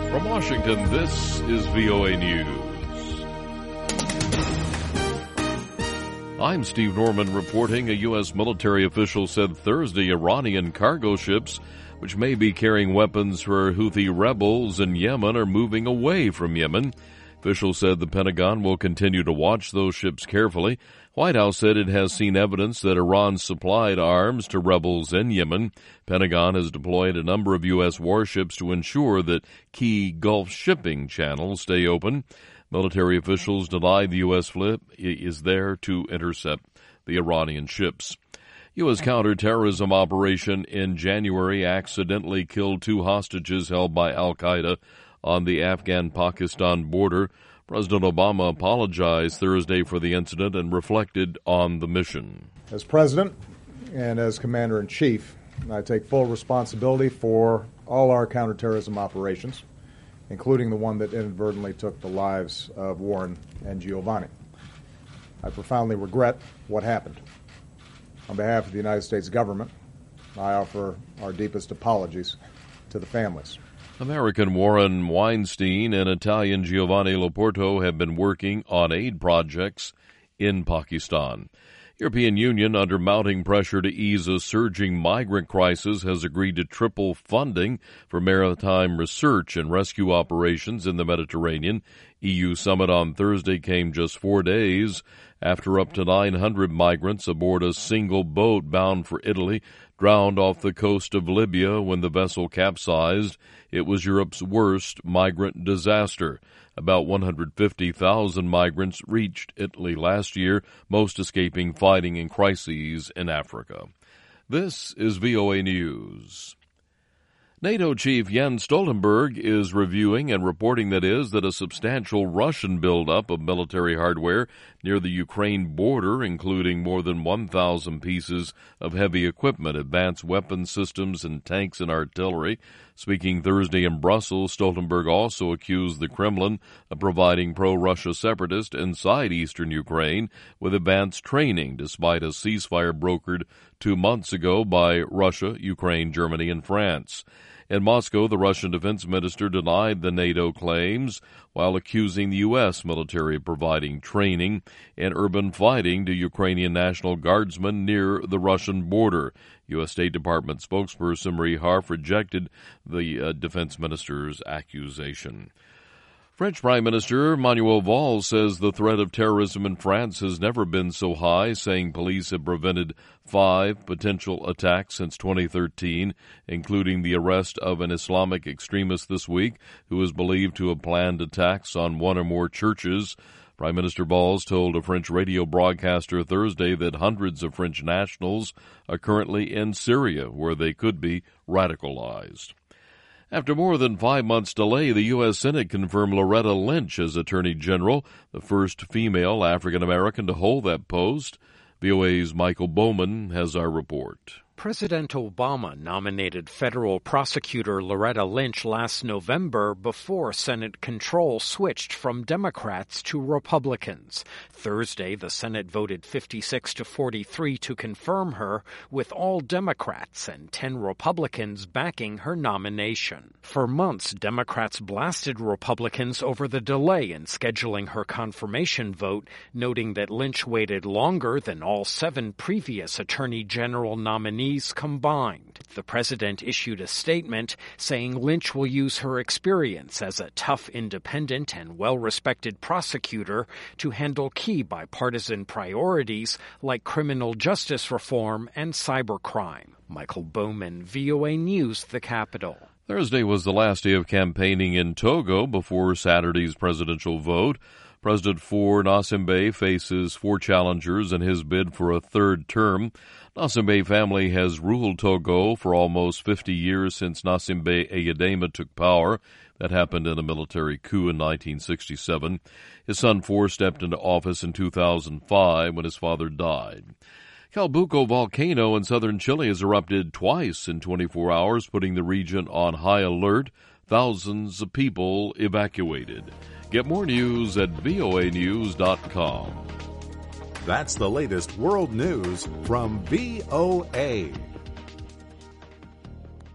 From Washington, this is VOA News. I'm Steve Norman reporting. A U.S. military official said Thursday Iranian cargo ships, which may be carrying weapons for Houthi rebels in Yemen, are moving away from Yemen. Officials said the Pentagon will continue to watch those ships carefully. White House said it has seen evidence that Iran supplied arms to rebels in Yemen. Pentagon has deployed a number of U.S. warships to ensure that key Gulf shipping channels stay open. Military officials deny the U.S. fleet is there to intercept the Iranian ships. U.S. counterterrorism operation in January accidentally killed 2 hostages held by al-Qaeda on the Afghan-Pakistan border. President Obama apologized Thursday for the incident and reflected on the mission. As President and as Commander-in-Chief, I take full responsibility for all our counterterrorism operations, including the one that inadvertently took the lives of Warren and Giovanni. I profoundly regret what happened. On behalf of the United States government, I offer our deepest apologies to the families. American Warren Weinstein and Italian Giovanni Loporto have been working on aid projects in Pakistan. European Union, under mounting pressure to ease a surging migrant crisis, has agreed to triple funding for maritime research and rescue operations in the Mediterranean. EU summit on Thursday came just 4 days after up to 900 migrants aboard a single boat bound for Italy drowned off the coast of Libya when the vessel capsized. It was Europe's worst migrant disaster. About 150,000 migrants reached Italy last year, most escaping fighting and crises in Africa. This is VOA News. NATO chief Jens Stoltenberg is reviewing and reporting that a substantial Russian buildup of military hardware near the Ukraine border, including more than 1,000 pieces of heavy equipment, advanced weapon systems, and tanks and artillery. Speaking Thursday in Brussels, Stoltenberg also accused the Kremlin of providing pro-Russia separatists inside eastern Ukraine with advanced training, despite a ceasefire brokered 2 months ago by Russia, Ukraine, Germany, and France. In Moscow, the Russian defense minister denied the NATO claims while accusing the U.S. military of providing training and urban fighting to Ukrainian National Guardsmen near the Russian border. U.S. State Department spokesperson Marie Harf rejected the defense minister's accusation. French Prime Minister Manuel Valls says the threat of terrorism in France has never been so high, saying police have prevented 5 potential attacks since 2013, including the arrest of an Islamic extremist this week who is believed to have planned attacks on 1 or more churches. Prime Minister Valls told a French radio broadcaster Thursday that hundreds of French nationals are currently in Syria, where they could be radicalized. After more than 5 months' delay, the U.S. Senate confirmed Loretta Lynch as Attorney General, the first female African-American to hold that post. VOA's Michael Bowman has our report. President Obama nominated federal prosecutor Loretta Lynch last November before Senate control switched from Democrats to Republicans. Thursday, the Senate voted 56-43 to confirm her, with all Democrats and 10 Republicans backing her nomination. For months, Democrats blasted Republicans over the delay in scheduling her confirmation vote, noting that Lynch waited longer than all 7 previous Attorney General nominees combined. The president issued a statement saying Lynch will use her experience as a tough, independent, and well-respected prosecutor to handle key bipartisan priorities like criminal justice reform and cybercrime. Michael Bowman, VOA News, the Capitol. Thursday was the last day of campaigning in Togo before Saturday's presidential vote. President Faure Gnassingbe faces 4 challengers in his bid for a 3rd term. Gnassingbe family has ruled Togo for almost 50 years since Gnassingbe Eyadema took power. That happened in a military coup in 1967. His son Faure stepped into office in 2005 when his father died. Calbuco volcano in southern Chile has erupted twice in 24 hours, putting the region on high alert. Thousands of people evacuated. Get more news at voanews.com. That's the latest world news from VOA.